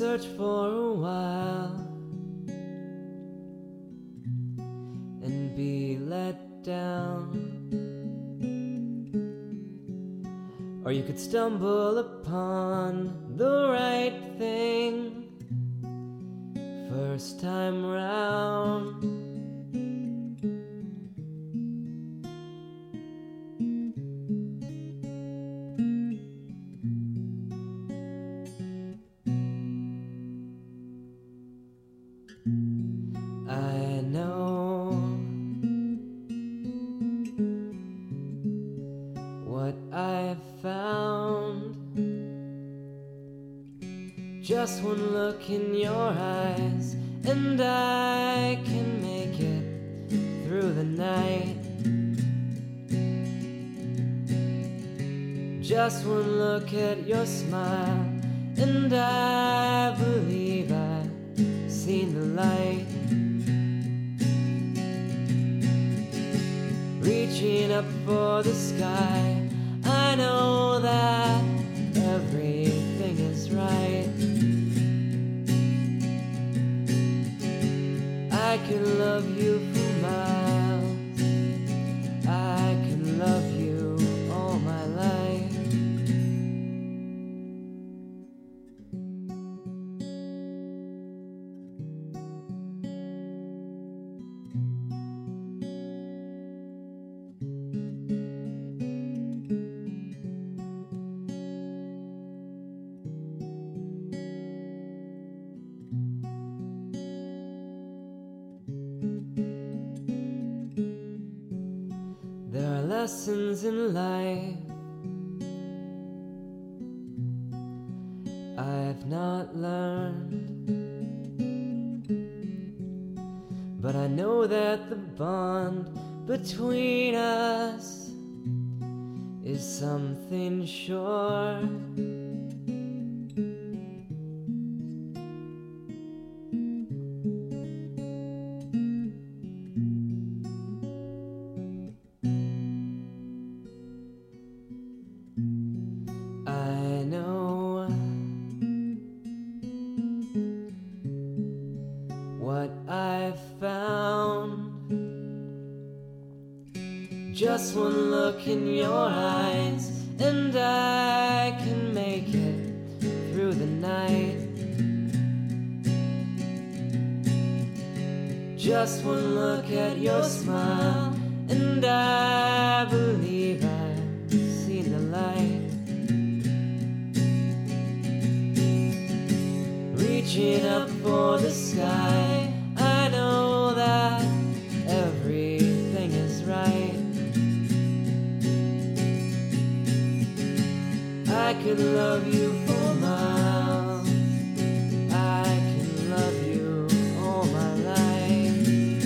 search for a while and be let down. Or you could stumble upon the right thing first time round. I know what I've found. Just one look in your eyes and I can make it through the night. Just one look at your smile and I believe I've seen the light. Reaching up for the sky, I know that everything is right. I can love you for miles, I can love you all my life. There are lessons in life I've not learned, but I know that the bond between us is something sure. I know what I've found. Just one look in your eyes and I can make it through the night. Just one look at your smile and I believe I've seen the light. Reaching up for the sky, I know that everything is right. I could love you for miles, I can love you all my life.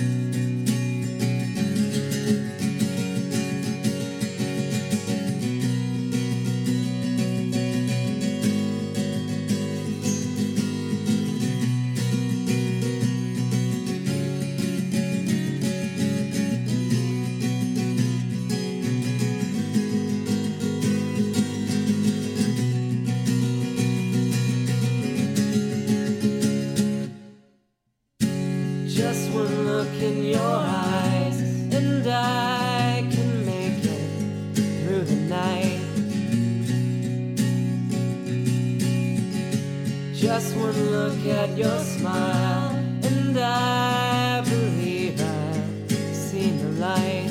Just one look in your eyes and I can make it through the night. Just one look at your smile and I believe I've seen the light.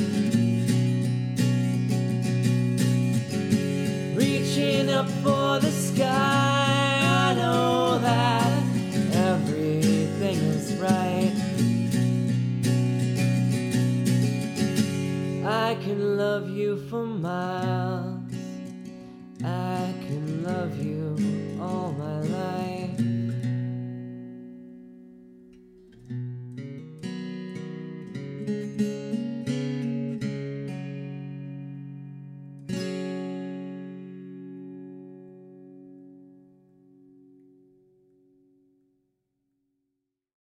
Reaching up for the sky, I know that everything is right. I can love you for miles.